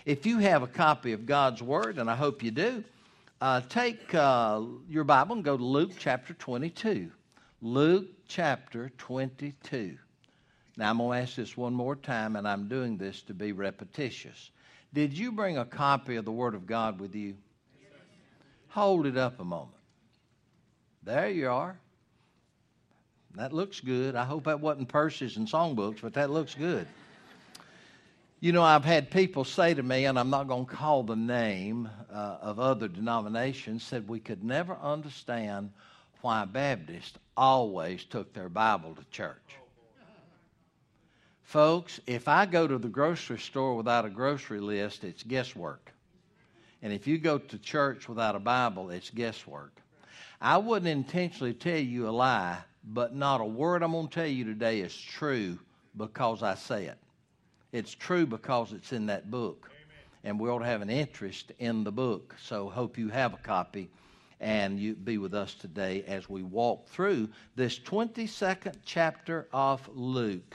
If you have a copy of God's Word, and I hope you do, take your Bible and go to Luke chapter 22. Luke chapter 22. Now, I'm going to ask this one more time, and I'm doing this to be repetitious. Did you bring a copy of the Word of God with you? Yes. Hold it up a moment. There you are. That looks good. I hope that wasn't purses and songbooks, but that looks good. You know, I've had people say to me, and I'm not going to call the name of other denominations, said we could never understand why Baptists always took their Bible to church. Folks, if I go to the grocery store without a grocery list, it's guesswork. And if you go to church without a Bible, it's guesswork. I wouldn't intentionally tell you a lie, but not a word I'm going to tell you today is true because I say it. It's true because it's in that book. Amen. And we ought to have an interest in the book. So hope you have a copy and you be with us today as we walk through this 22nd chapter of Luke.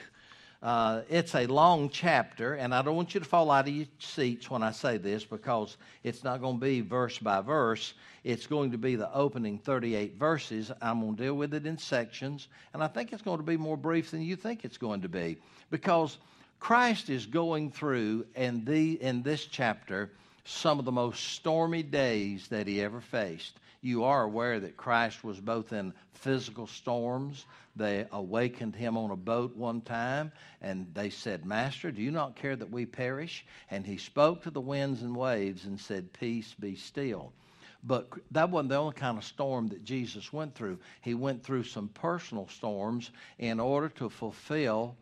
It's a long chapter, and I don't want you to fall out of your seats when I say this because it's not going to be verse by verse. It's going to be the opening 38 verses. I'm going to deal with it in sections, and I think it's going to be more brief than you think it's going to be because Christ is going through in this chapter some of the most stormy days that he ever faced. You are aware that Christ was both in physical storms. They awakened him on a boat one time, and they said, "Master, do you not care that we perish?" And he spoke to the winds and waves and said, "Peace, be still." But that wasn't the only kind of storm that Jesus went through. He went through some personal storms in order to fulfill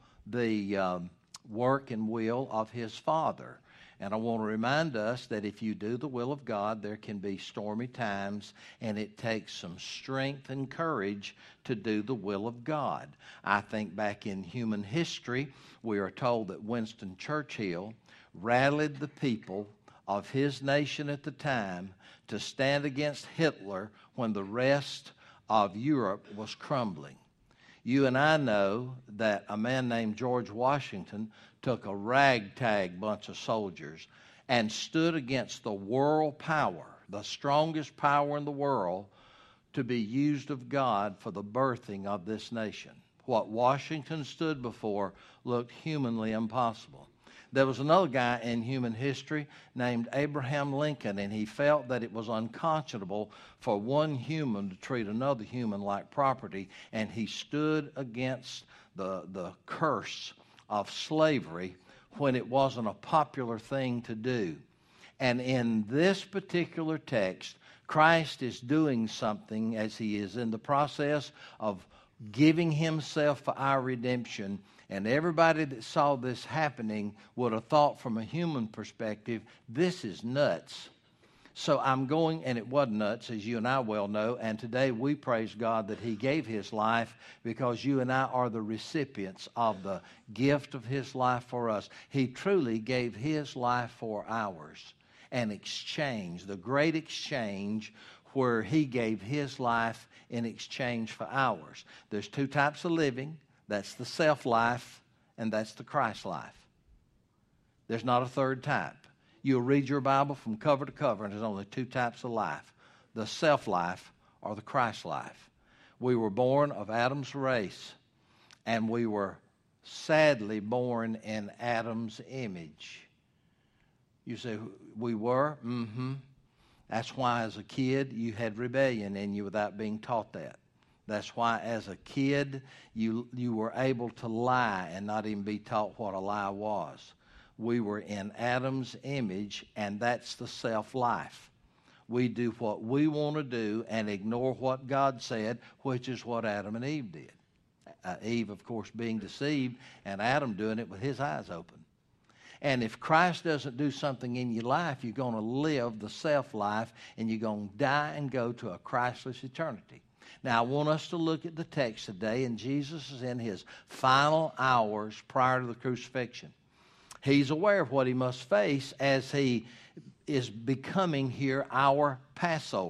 the work and will of his Father. And I want to remind us that if you do the will of God, there can be stormy times, and it takes some strength and courage to do the will of God. I think back in human history, we are told that Winston Churchill rallied the people of his nation at the time to stand against Hitler when the rest of Europe was crumbling. You and I know that a man named George Washington took a ragtag bunch of soldiers and stood against the world power, the strongest power in the world, to be used of God for the birthing of this nation. What Washington stood before looked humanly impossible. There was another guy in human history named Abraham Lincoln, and he felt that it was unconscionable for one human to treat another human like property, and he stood against the curse of slavery when it wasn't a popular thing to do. And in this particular text, Christ is doing something as he is in the process of giving himself for our redemption. And everybody that saw this happening would have thought from a human perspective, this is nuts. So I'm going, and it wasn't nuts, as you and I well know, and today we praise God that he gave his life because you and I are the recipients of the gift of his life for us. He truly gave his life for ours. An exchange, the great exchange where he gave his life in exchange for ours. There's two types of living. That's the self-life, and that's the Christ life. There's not a third type. You'll read your Bible from cover to cover, and there's only two types of life, the self-life or the Christ life. We were born of Adam's race, and we were sadly born in Adam's image. You say, we were? Mm-hmm. That's why as a kid you had rebellion in you without being taught that. That's why as a kid you were able to lie and not even be taught what a lie was. We were in Adam's image, and that's the self-life. We do what we want to do and ignore what God said, which is what Adam and Eve did. Eve, of course, being deceived, and Adam doing it with his eyes open. And if Christ doesn't do something in your life, you're going to live the self-life, and you're going to die and go to a Christless eternity. Now, I want us to look at the text today, and Jesus is in his final hours prior to the crucifixion. He's aware of what he must face as he is becoming here our Passover.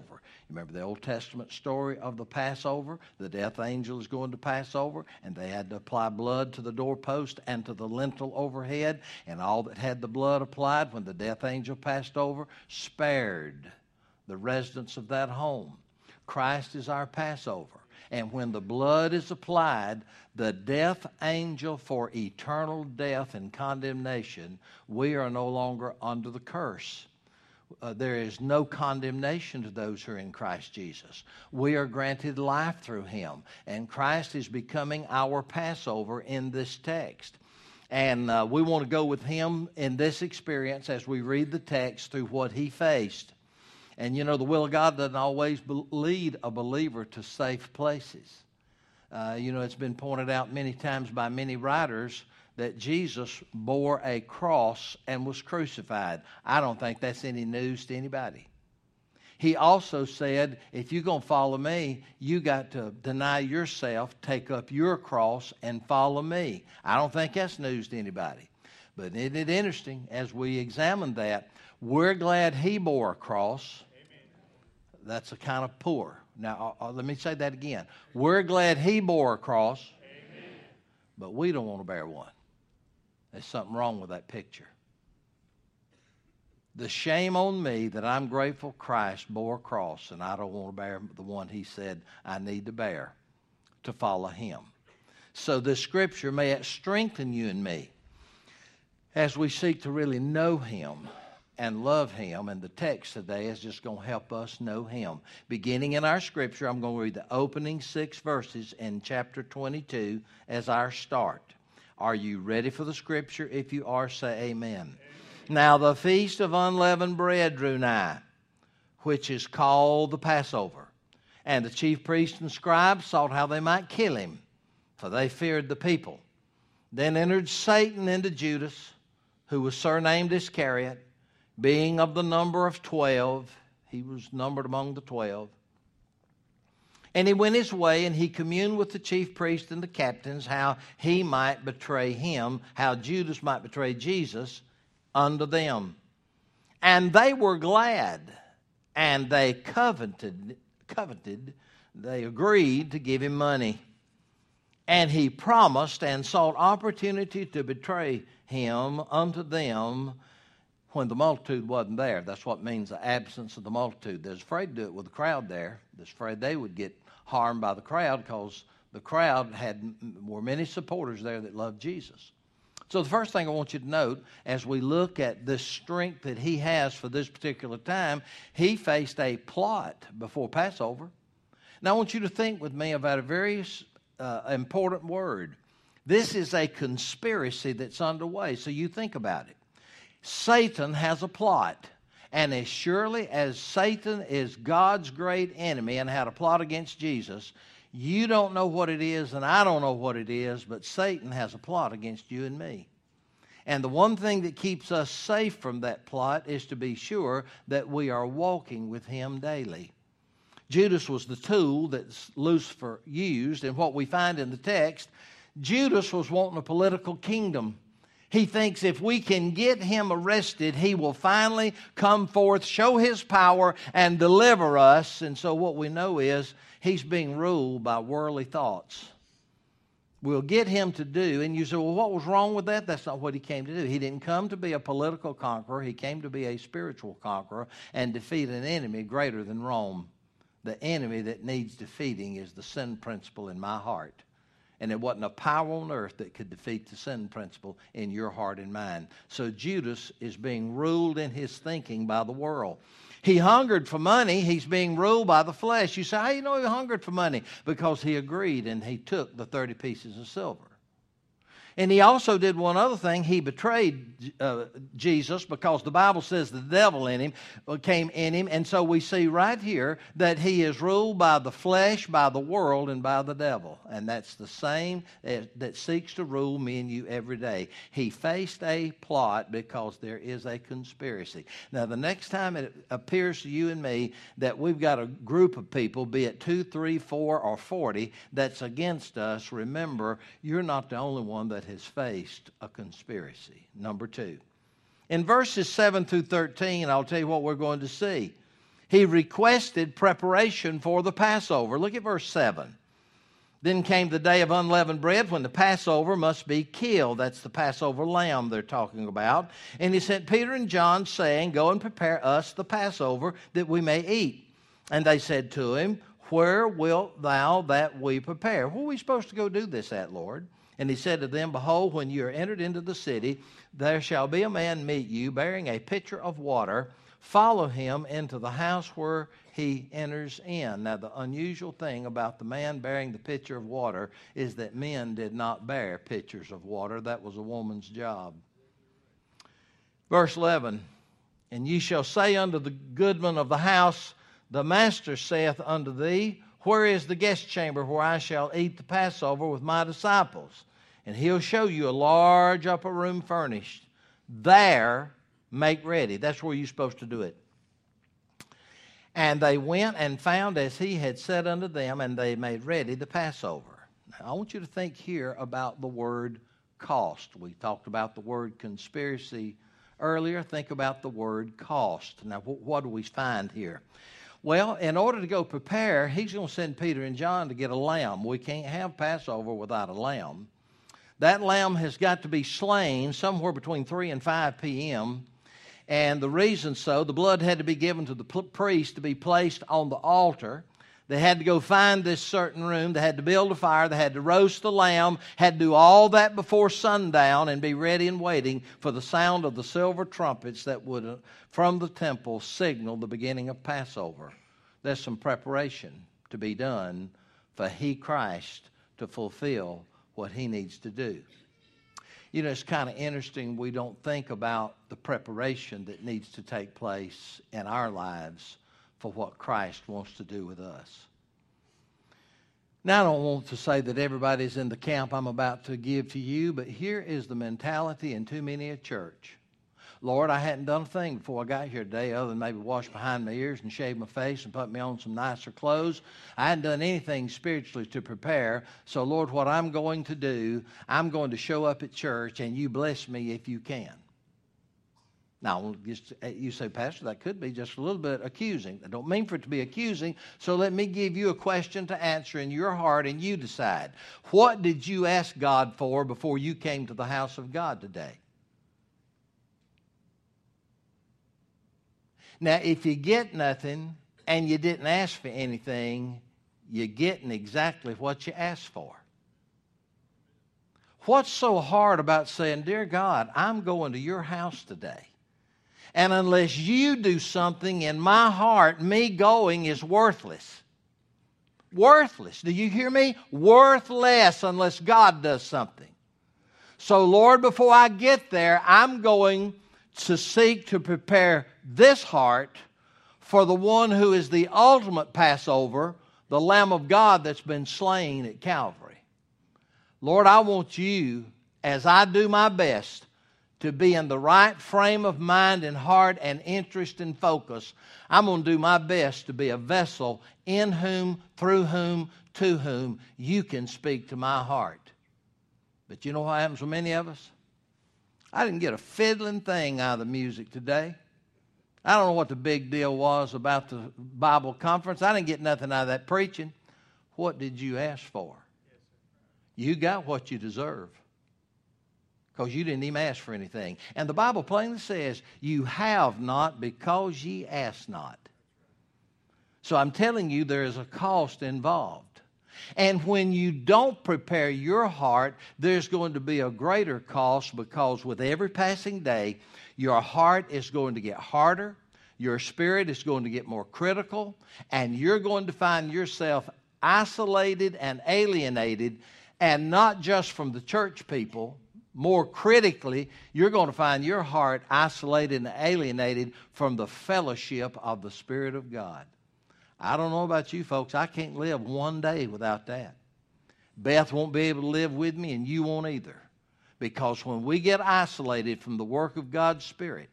Remember the Old Testament story of the Passover? The death angel is going to pass over, and they had to apply blood to the doorpost and to the lintel overhead, and all that had the blood applied when the death angel passed over spared the residents of that home. Christ is our Passover. And when the blood is applied, the death angel for eternal death and condemnation, we are no longer under the curse. There is no condemnation to those who are in Christ Jesus. We are granted life through him. And Christ is becoming our Passover in this text. And we want to go with him in this experience as we read the text through what he faced. And you know, the will of God doesn't always lead a believer to safe places. It's been pointed out many times by many writers that Jesus bore a cross and was crucified. I don't think that's any news to anybody. He also said, if you're going to follow me, you got to deny yourself, take up your cross, and follow me. I don't think that's news to anybody. But isn't it interesting, as we examine that, we're glad he bore a cross. Amen. That's a kind of poor. Now, let me say that again. We're glad he bore a cross, amen, but we don't want to bear one. There's something wrong with that picture. The shame on me that I'm grateful Christ bore a cross and I don't want to bear the one he said I need to bear to follow him. So this scripture, may it strengthen you and me as we seek to really know him and love him. And the text today is just going to help us know him. Beginning in our scripture, I'm going to read the opening 6 verses in chapter 22 as our start. Are you ready for the scripture? If you are, say amen. Amen. Now the feast of unleavened bread drew nigh, which is called the Passover. And the chief priests and scribes sought how they might kill him, for they feared the people. Then entered Satan into Judas, who was surnamed Iscariot, being of the number of 12. He was numbered among the 12. And he went his way, and he communed with the chief priests and the captains, how he might betray him, how Judas might betray Jesus unto them. And they were glad, and they coveted, they agreed to give him money. And he promised and sought opportunity to betray him unto them when the multitude wasn't there. That's what means the absence of the multitude. They're afraid to do it with the crowd there. They're afraid they would get harmed by the crowd because the crowd were many supporters there that loved Jesus. So the first thing I want you to note as we look at the strength that he has for this particular time, he faced a plot before Passover. Now I want you to think with me about a very important word. This is a conspiracy that's underway, so you think about it. Satan has a plot. And as surely as Satan is God's great enemy and had a plot against Jesus, you don't know what it is and I don't know what it is, but Satan has a plot against you and me. And the one thing that keeps us safe from that plot is to be sure that we are walking with him daily. Judas was the tool that Lucifer used, and what we find in the text, Judas was wanting a political kingdom. He thinks if we can get him arrested, he will finally come forth, show his power, and deliver us. And so what we know is he's being ruled by worldly thoughts. We'll get him to do, and you say, well, what was wrong with that? That's not what he came to do. He didn't come to be a political conqueror. He came to be a spiritual conqueror and defeat an enemy greater than Rome. The enemy that needs defeating is the sin principle in my heart. And there wasn't a power on earth that could defeat the sin principle in your heart and mind. So Judas is being ruled in his thinking by the world. He hungered for money. He's being ruled by the flesh. You say, how do you know he hungered for money? Because he agreed and he took the 30 pieces of silver. And he also did one other thing. He betrayed Jesus because the Bible says the devil in him came in him. And so we see right here that he is ruled by the flesh, by the world, and by the devil. And that's the same that seeks to rule me and you every day. He faced a plot because there is a conspiracy. Now, the next time it appears to you and me that we've got a group of people, be it 2, 3, 4, or 40, that's against us, remember, you're not the only one that has faced a conspiracy. Number 2. In verses 7 through 13, I'll tell you what we're going to see. He requested preparation for the Passover. Look at verse 7. Then came the day of unleavened bread when the Passover must be killed. That's the Passover lamb they're talking about. And he sent Peter and John, saying, Go and prepare us the Passover that we may eat. And they said to him, Where wilt thou that we prepare? Where are we supposed to go do this at, Lord? And he said to them, Behold, when you are entered into the city, there shall be a man meet you, bearing a pitcher of water. Follow him into the house where he enters in. Now, the unusual thing about the man bearing the pitcher of water is that men did not bear pitchers of water. That was a woman's job. Verse 11, And ye shall say unto the goodman of the house, The master saith unto thee, Where is the guest chamber where I shall eat the Passover with my disciples? And he'll show you a large upper room furnished. There make ready. That's where you're supposed to do it. And they went and found as he had said unto them, and they made ready the Passover. Now, I want you to think here about the word cost. We talked about the word conspiracy earlier. Think about the word cost. Now, what do we find here? Well, in order to go prepare, he's going to send Peter and John to get a lamb. We can't have Passover without a lamb. That lamb has got to be slain somewhere between 3 and 5 p.m., and the reason so, the blood had to be given to the priest to be placed on the altar. They had to go find this certain room. They had to build a fire. They had to roast the lamb, had to do all that before sundown and be ready and waiting for the sound of the silver trumpets that would, from the temple, signal the beginning of Passover. There's some preparation to be done for He, Christ, to fulfill what He needs to do. You know, it's kind of interesting we don't think about the preparation that needs to take place in our lives for what Christ wants to do with us. Now, I don't want to say that everybody's in the camp I'm about to give to you, but here is the mentality in too many a church. Lord, I hadn't done a thing before I got here today other than maybe wash behind my ears and shave my face and put me on some nicer clothes. I hadn't done anything spiritually to prepare. So, Lord, what I'm going to do, I'm going to show up at church and you bless me if you can. Now, you say, Pastor, that could be just a little bit accusing. I don't mean for it to be accusing, so let me give you a question to answer in your heart and you decide. What did you ask God for before you came to the house of God today? Now, if you get nothing and you didn't ask for anything, you're getting exactly what you asked for. What's so hard about saying, Dear God, I'm going to your house today, and unless you do something in my heart, me going is worthless. Worthless. Do you hear me? Worthless unless God does something. So, Lord, before I get there, I'm going to seek to prepare this heart for the one who is the ultimate Passover, the Lamb of God that's been slain at Calvary. Lord, I want you, as I do my best, to be in the right frame of mind and heart and interest and focus. I'm going to do my best to be a vessel in whom, through whom, to whom you can speak to my heart. But you know what happens with many of us? I didn't get a fiddling thing out of the music today. I don't know what the big deal was about the Bible conference. I didn't get nothing out of that preaching. What did you ask for? You got what you deserve, because you didn't even ask for anything. And the Bible plainly says, you have not because ye ask not. So I'm telling you, there is a cost involved. And when you don't prepare your heart, there's going to be a greater cost, because with every passing day, your heart is going to get harder, your spirit is going to get more critical, and you're going to find yourself isolated and alienated, and not just from the church people. More critically, you're going to find your heart isolated and alienated from the fellowship of the Spirit of God. I don't know about you folks. I can't live one day without that. Beth won't be able to live with me, and you won't either. Because when we get isolated from the work of God's Spirit,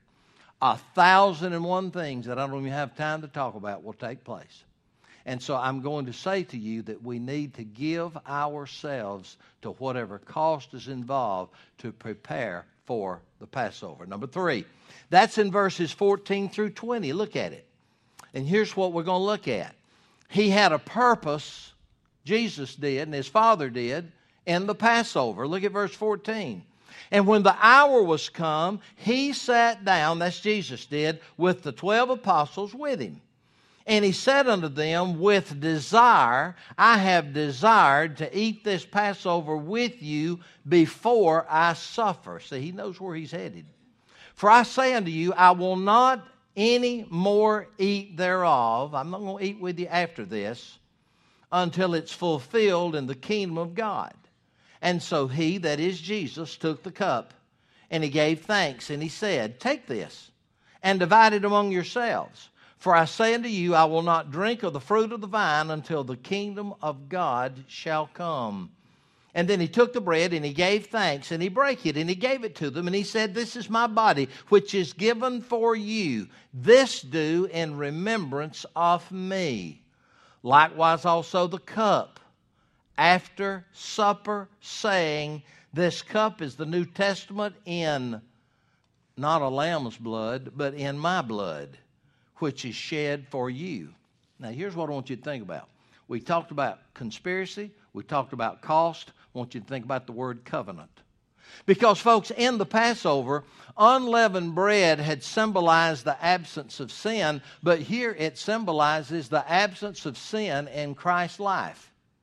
1,001 things that I don't even have time to talk about will take place. And so I'm going to say to you that we need to give ourselves to whatever cost is involved to prepare for the Passover. Number 3, that's in verses 14 through 20. Look at it. And here's what we're going to look at. He had a purpose, Jesus did, and his Father did, in the Passover. Look at verse 14. And when the hour was come, he sat down, that's Jesus did, with the 12 apostles with him. And he said unto them, with desire, I have desired to eat this Passover with you before I suffer. See, he knows where he's headed. For I say unto you, I will not any more eat thereof. I'm not going to eat with you after this until it's fulfilled in the kingdom of God. And so he, that is Jesus, took the cup, and he gave thanks, and he said, take this, and divide it among yourselves. For I say unto you, I will not drink of the fruit of the vine until the kingdom of God shall come. And then he took the bread, and he gave thanks, and he brake it, and he gave it to them, and he said, this is my body, which is given for you. This do in remembrance of me. Likewise also the cup after supper, saying, this cup is the New Testament in not a lamb's blood, but in my blood, which is shed for you. Now, here's what I want you to think about. We talked about conspiracy. We talked about cost. I want you to think about the word covenant. Because, folks, in the Passover, unleavened bread had symbolized the absence of sin, but here it symbolizes the absence of sin in Christ's life.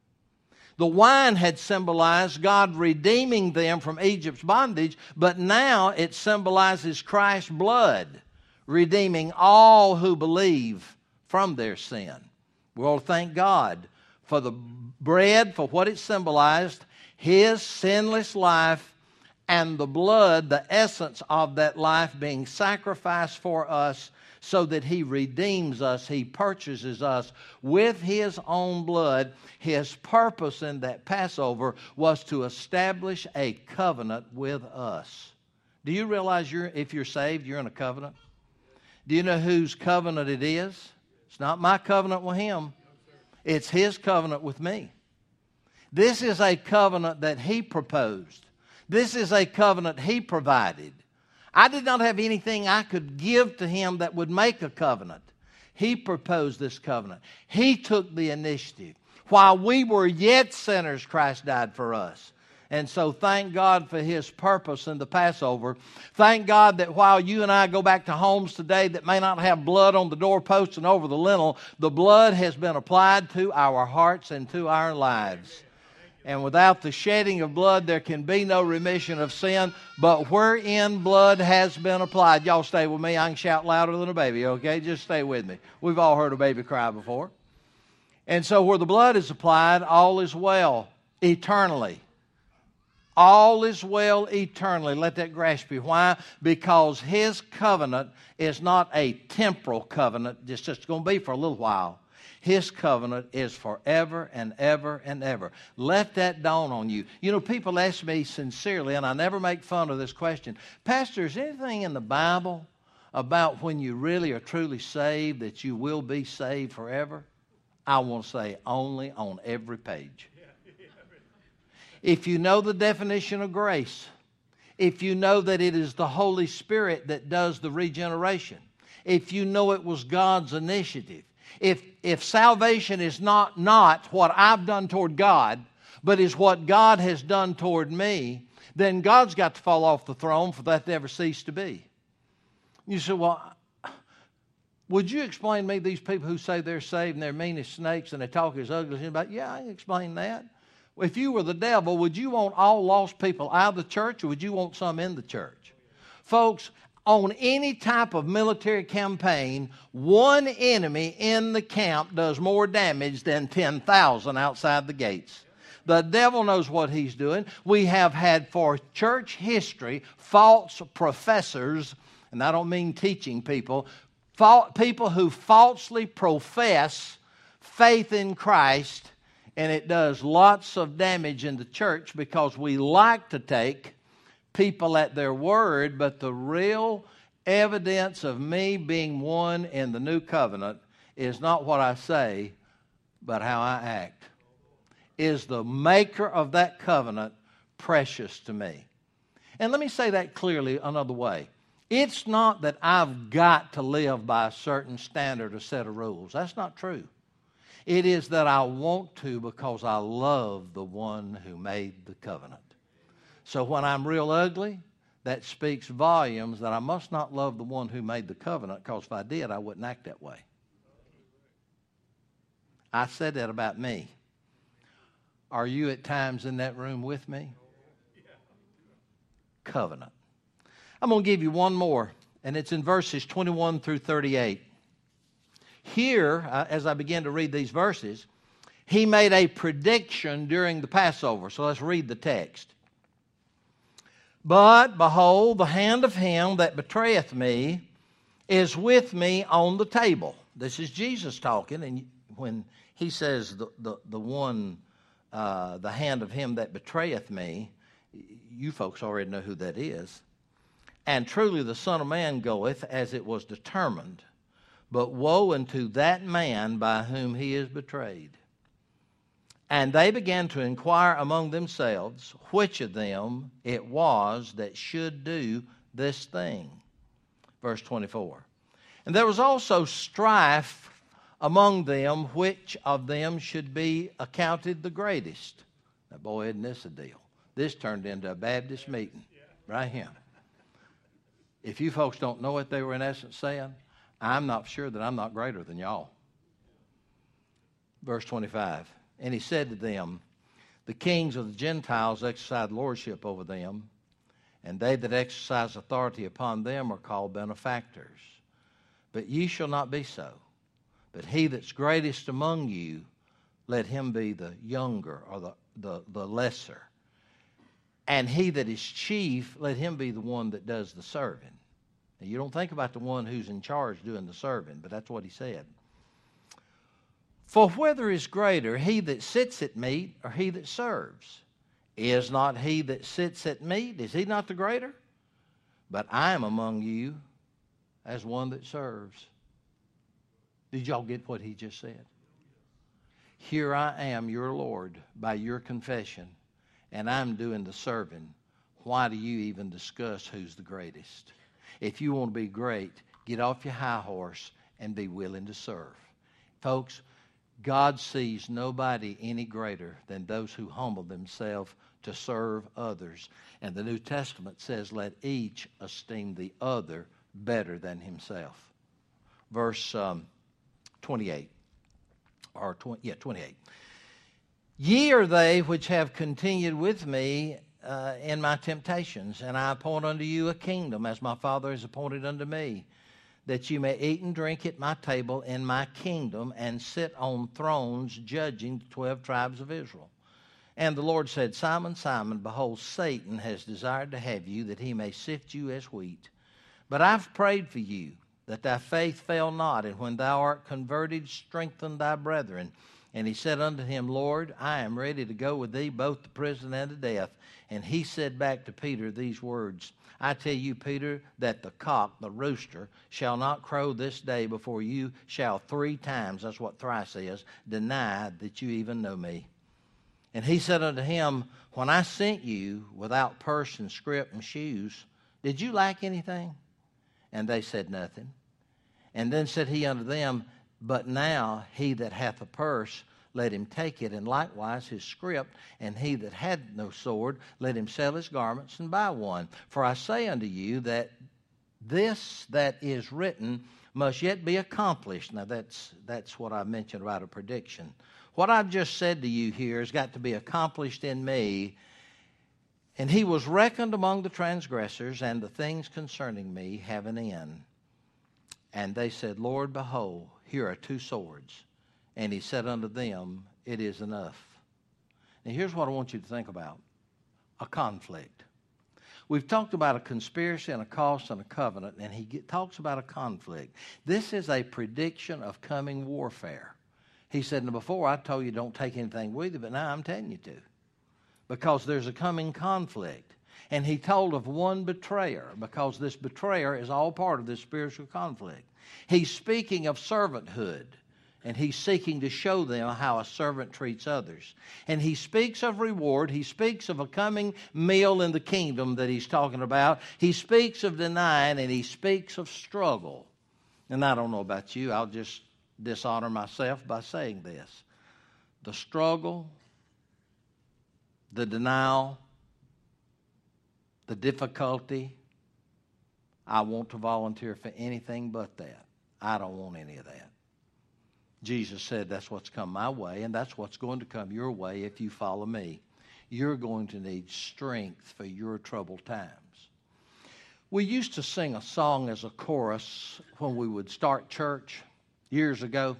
The wine had symbolized God redeeming them from Egypt's bondage, but now it symbolizes Christ's blood redeeming all who believe from their sin. We all thank God for the bread, for what it symbolized, his sinless life, and the blood, the essence of that life being sacrificed for us so that he redeems us, he purchases us with his own blood. His purpose in that Passover was to establish a covenant with us. Do you realize if you're saved, you're in a covenant? Do you know whose covenant it is? It's not my covenant with him. It's his covenant with me. This is a covenant that he proposed. This is a covenant he provided. I did not have anything I could give to him that would make a covenant. He proposed this covenant. He took the initiative. While we were yet sinners, Christ died for us. And so thank God for his purpose in the Passover. Thank God that while you and I go back to homes today that may not have blood on the doorposts and over the lintel, the blood has been applied to our hearts and to our lives. And without the shedding of blood, there can be no remission of sin. But wherein blood has been applied, y'all stay with me. I can shout louder than a baby, okay? Just stay with me. We've all heard a baby cry before. And so where the blood is applied, all is well eternally. All is well eternally. Let that grasp you. Why? Because his covenant is not a temporal covenant. It's just going to be for a little while. His covenant is forever and ever and ever. Let that dawn on you. You know, people ask me sincerely, and I never make fun of this question, Pastor, is anything in the Bible about when you really are truly saved that you will be saved forever? I want to say only on every page. If you know the definition of grace, if you know that it is the Holy Spirit that does the regeneration, if you know it was God's initiative, if salvation is not what I've done toward God, but is what God has done toward me, then God's got to fall off the throne for that to ever cease to be. You say, well, would you explain to me these people who say they're saved and they're mean as snakes and they talk as ugly as anybody? Yeah, I can explain that. If you were the devil, would you want all lost people out of the church or would you want some in the church? Folks, on any type of military campaign, one enemy in the camp does more damage than 10,000 outside the gates. The devil knows what he's doing. We have had for church history false professors, and I don't mean teaching people, people who falsely profess faith in Christ, and it does lots of damage in the church because we like to take people at their word, but the real evidence of me being one in the new covenant is not what I say, but how I act. Is the maker of that covenant precious to me? And let me say that clearly another way. It's not that I've got to live by a certain standard or set of rules. That's not true. It is that I want to because I love the one who made the covenant. So when I'm real ugly, that speaks volumes that I must not love the one who made the covenant, because if I did, I wouldn't act that way. I said that about me. Are you at times in that room with me? Covenant. I'm going to give you one more, and it's in verses 21 through 38. Here, as I begin to read these verses, he made a prediction during the Passover. So let's read the text. But behold, the hand of him that betrayeth me is with me on the table. This is Jesus talking, and when he says the hand of him that betrayeth me, you folks already know who that is. And truly the Son of Man goeth as it was determined, but woe unto that man by whom he is betrayed. And they began to inquire among themselves which of them it was that should do this thing. Verse 24. And there was also strife among them which of them should be accounted the greatest. Now, boy, isn't this a deal? This turned into a Baptist meeting right here. If you folks don't know what they were in essence saying, I'm not sure that I'm not greater than y'all. Verse 25. And he said to them, the kings of the Gentiles exercise lordship over them, and they that exercise authority upon them are called benefactors. But ye shall not be so. But he that's greatest among you, let him be the younger or the lesser. And he that is chief, let him be the one that does the serving. Now, you don't think about the one who's in charge doing the serving, but that's what he said. For whether is greater, he that sits at meat or he that serves? Is not he that sits at meat? Is he not the greater? But I am among you as one that serves. Did y'all get what he just said? Here I am, your Lord, by your confession, and I'm doing the serving. Why do you even discuss who's the greatest? If you want to be great, get off your high horse and be willing to serve. Folks, God sees nobody any greater than those who humble themselves to serve others. And the New Testament says, let each esteem the other better than himself. Verse 28. 28. Ye are they which have continued with me in my temptations, and I appoint unto you a kingdom, as my Father has appointed unto me, that you may eat and drink at my table in my kingdom, and sit on thrones judging the 12 tribes of Israel. And the Lord said, Simon, Simon, behold, Satan has desired to have you, that he may sift you as wheat. But I've prayed for you, that thy faith fail not, and when thou art converted, strengthen thy brethren. And he said unto him, Lord, I am ready to go with thee both to prison and to death. And he said back to Peter these words, I tell you, Peter, that the cock, the rooster, shall not crow this day before you shall 3 times, that's what thrice is, deny that you even know me. And he said unto him, when I sent you without purse and scrip and shoes, did you lack anything? And they said nothing. And then said he unto them, but now he that hath a purse, let him take it, and likewise his scrip, and he that had no sword, let him sell his garments and buy one. For I say unto you that this that is written must yet be accomplished. Now that's what I mentioned about a prediction. What I've just said to you here has got to be accomplished in me. And he was reckoned among the transgressors, and the things concerning me have an end. And they said, Lord, behold, here are 2 swords. And he said unto them, it is enough. Now here's what I want you to think about. A conflict. We've talked about a conspiracy and a cost and a covenant, and he talks about a conflict. This is a prediction of coming warfare. He said, now before I told you don't take anything with you, but now I'm telling you to. Because there's a coming conflict. And he told of one betrayer, because this betrayer is all part of this spiritual conflict. He's speaking of servanthood. And he's seeking to show them how a servant treats others. And he speaks of reward. He speaks of a coming meal in the kingdom that he's talking about. He speaks of denying, and he speaks of struggle. And I don't know about you. I'll just dishonor myself by saying this. The struggle, the denial, the difficulty, I want to volunteer for anything but that. I don't want any of that. Jesus said that's what's come my way, and that's what's going to come your way if you follow me. You're going to need strength for your troubled times. We used to sing a song as a chorus when we would start church years ago.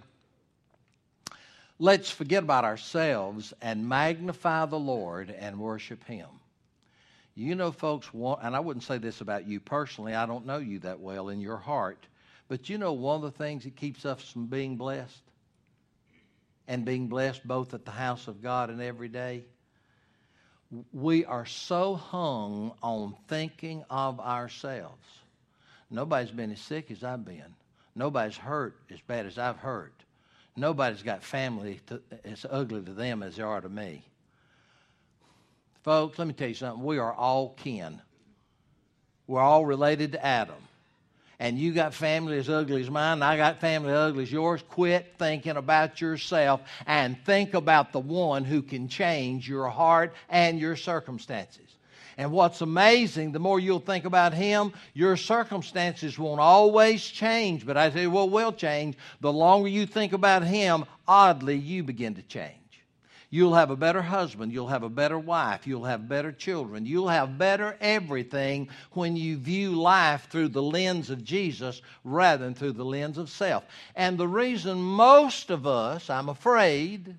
Let's forget about ourselves and magnify the Lord and worship Him. You know, folks, and I wouldn't say this about you personally. I don't know you that well in your heart. But you know one of the things that keeps us from being blessed? And being blessed both at the house of God and every day? We are so hung on thinking of ourselves. Nobody's been as sick as I've been. Nobody's hurt as bad as I've hurt. Nobody's got family as ugly to them as they are to me. Folks, let me tell you something. We are all kin. We're all related to Adam. And you got family as ugly as mine, and I got family as ugly as yours. Quit thinking about yourself and think about the one who can change your heart and your circumstances. And what's amazing, the more you'll think about Him, your circumstances won't always change. But I tell you what will change. The longer you think about Him, oddly, you begin to change. You'll have a better husband. You'll have a better wife. You'll have better children. You'll have better everything when you view life through the lens of Jesus rather than through the lens of self. And the reason most of us, I'm afraid,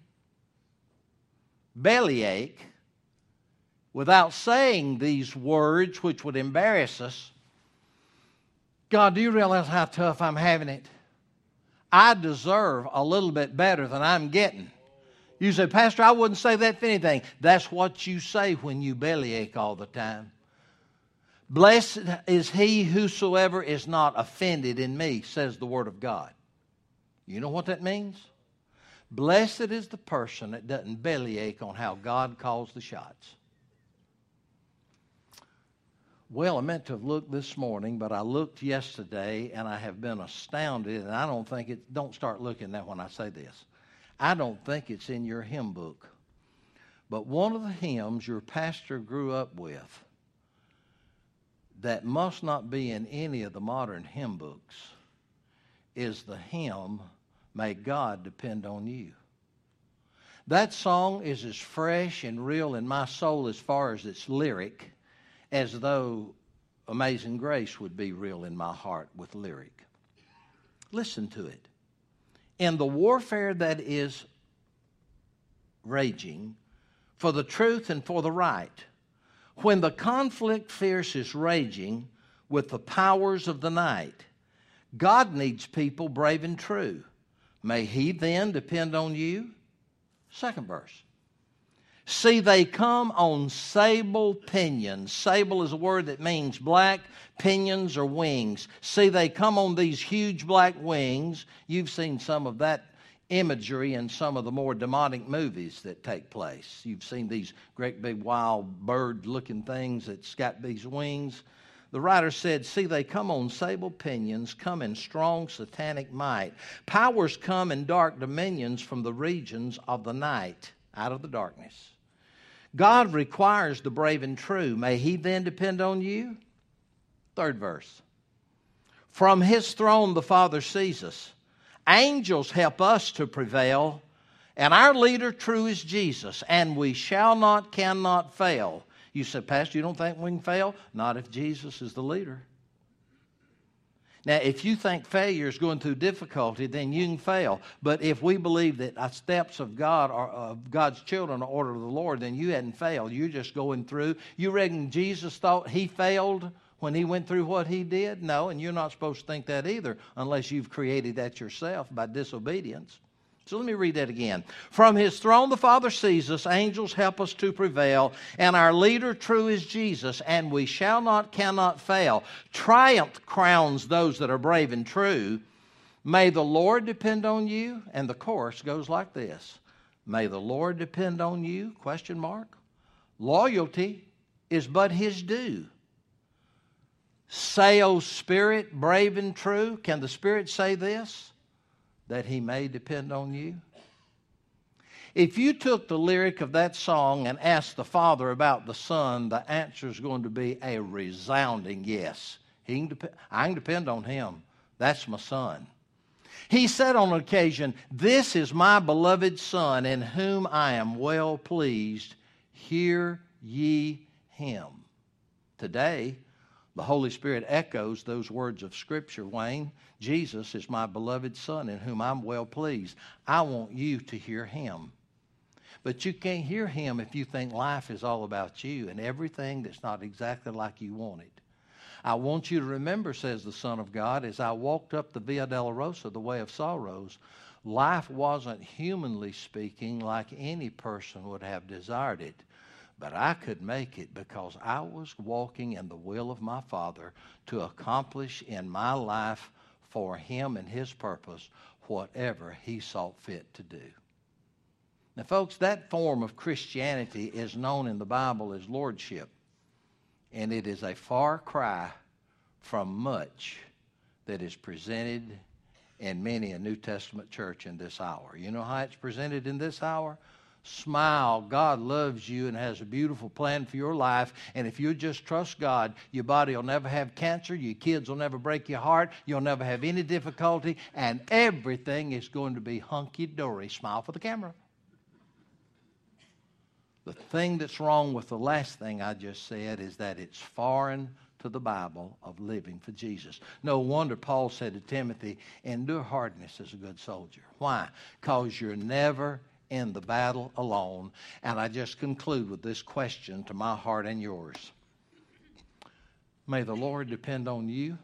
bellyache without saying these words which would embarrass us. God, do you realize how tough I'm having it? I deserve a little bit better than I'm getting. You say, Pastor, I wouldn't say that for anything. That's what you say when you bellyache all the time. Blessed is he whosoever is not offended in me, says the Word of God. You know what that means? Blessed is the person that doesn't bellyache on how God calls the shots. Well, I meant to have looked this morning, but I looked yesterday, and I have been astounded, and I don't start looking at when I say this. I don't think it's in your hymn book. But one of the hymns your pastor grew up with that must not be in any of the modern hymn books is the hymn, May God Depend on You. That song is as fresh and real in my soul as far as its lyric as though Amazing Grace would be real in my heart with lyric. Listen to it. In the warfare that is raging for the truth and for the right, when the conflict fierce is raging with the powers of the night, God needs people brave and true. May He then depend on you? Second verse. See, they come on sable pinions. Sable is a word that means black. Pinions are wings. See, they come on these huge black wings. You've seen some of that imagery in some of the more demonic movies that take place. You've seen these great big wild bird-looking things that's got these wings. The writer said, see, they come on sable pinions, come in strong satanic might. Powers come in dark dominions from the regions of the night, out of the darkness. God requires the brave and true. May He then depend on you? Third verse. From His throne the Father sees us. Angels help us to prevail. And our leader true is Jesus. And we cannot fail. You said, Pastor, you don't think we can fail? Not if Jesus is the leader. Now, if you think failure is going through difficulty, then you can fail. But if we believe that the steps of God are of God's children are order of the Lord, then you hadn't failed. You're just going through. You reckon Jesus thought He failed when He went through what He did? No, and you're not supposed to think that either unless you've created that yourself by disobedience. So let me read that again. From His throne the Father sees us, angels help us to prevail, and our leader true is Jesus, and we cannot fail. Triumph crowns those that are brave and true. May the Lord depend on you. And the chorus goes like this. May the Lord depend on you, ? Loyalty is but his due. Say, O Spirit, brave and true. Can the Spirit say this? That he may depend on you? If you took the lyric of that song and asked the Father about the Son, the answer is going to be a resounding yes. I can depend on him. That's my Son. He said on occasion, this is my beloved Son in whom I am well pleased. Hear ye him. Today, the Holy Spirit echoes those words of Scripture, Wayne. Jesus is my beloved Son in whom I'm well pleased. I want you to hear him. But you can't hear him if you think life is all about you and everything that's not exactly like you want it. I want you to remember, says the Son of God, as I walked up the Via Dolorosa, the way of sorrows, life wasn't, humanly speaking, like any person would have desired it. But I could make it because I was walking in the will of my Father to accomplish in my life for him and his purpose whatever he saw fit to do. Now, folks, that form of Christianity is known in the Bible as lordship. And it is a far cry from much that is presented in many a New Testament church in this hour. You know how it's presented in this hour? Smile. God loves you and has a beautiful plan for your life. And if you just trust God, your body will never have cancer. Your kids will never break your heart. You'll never have any difficulty. And everything is going to be hunky-dory. Smile for the camera. The thing that's wrong with the last thing I just said is that it's foreign to the Bible of living for Jesus. No wonder Paul said to Timothy, endure hardness as a good soldier. Why? Because you're never in the battle alone. And I just conclude with this question to my heart and yours. May the Lord depend on you.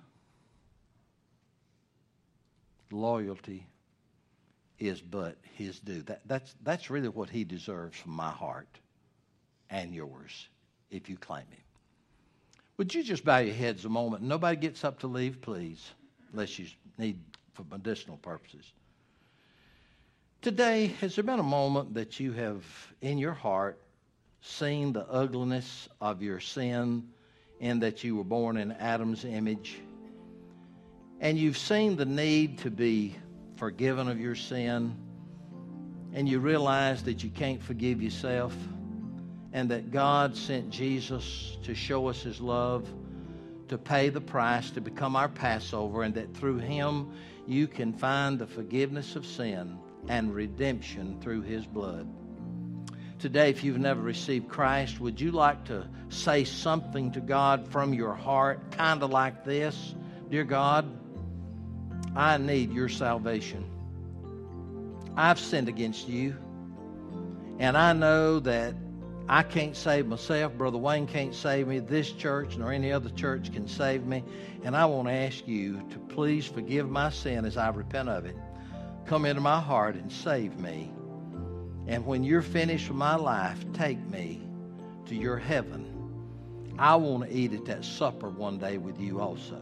Loyalty is but his due. That's really what he deserves from my heart and yours, if you claim him. Would you just bow your heads a moment? Nobody gets up to leave, please, unless you need for medicinal purposes. Today, has there been a moment that you have, in your heart, seen the ugliness of your sin in that you were born in Adam's image? And you've seen the need to be forgiven of your sin, and you realize that you can't forgive yourself, and that God sent Jesus to show us his love, to pay the price, to become our Passover, and that through him you can find the forgiveness of sin and redemption through his blood. Today, if you've never received Christ, would you like to say something to God from your heart, kind of like this? Dear God, I need your salvation. I've sinned against you, and I know that I can't save myself. Brother Wayne can't save me. This church nor any other church can save me. And I want to ask you to please forgive my sin as I repent of it. Come into my heart and save me. And when you're finished with my life, take me to your heaven. I want to eat at that supper one day with you also.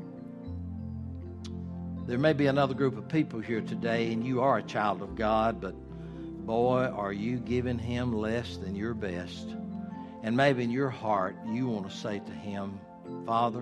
There may be another group of people here today, and you are a child of God, but boy, are you giving him less than your best. And maybe in your heart, you want to say to him, Father,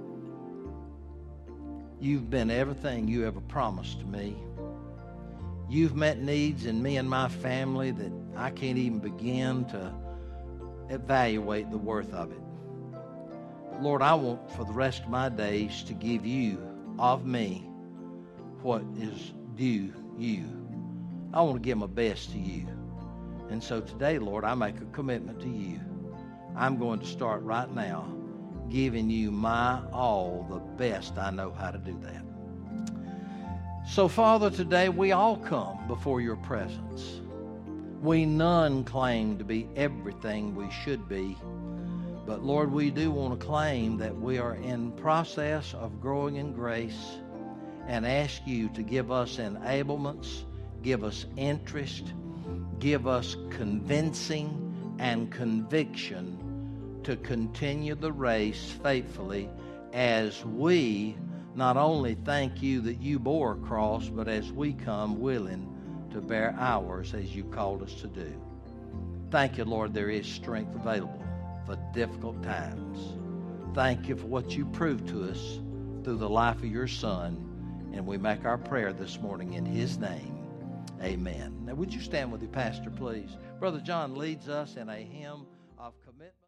you've been everything you ever promised to me. You've met needs in me and my family that I can't even begin to evaluate the worth of it. Lord, I want for the rest of my days to give you of me what is due you. I want to give my best to you. And so today, Lord, I make a commitment to you. I'm going to start right now giving you my all, the best I know how to do that. So, Father, today we all come before your presence. We none claim to be everything we should be. But, Lord, we do want to claim that we are in process of growing in grace and ask you to give us enablements, give us interest, give us convincing and conviction to continue the race faithfully as we not only thank you that you bore a cross, but as we come willing to bear ours as you called us to do. Thank you, Lord, there is strength available for difficult times. Thank you for what you proved to us through the life of your Son. And we make our prayer this morning in his name. Amen. Now, would you stand with the pastor, please? Brother John leads us in a hymn of commitment.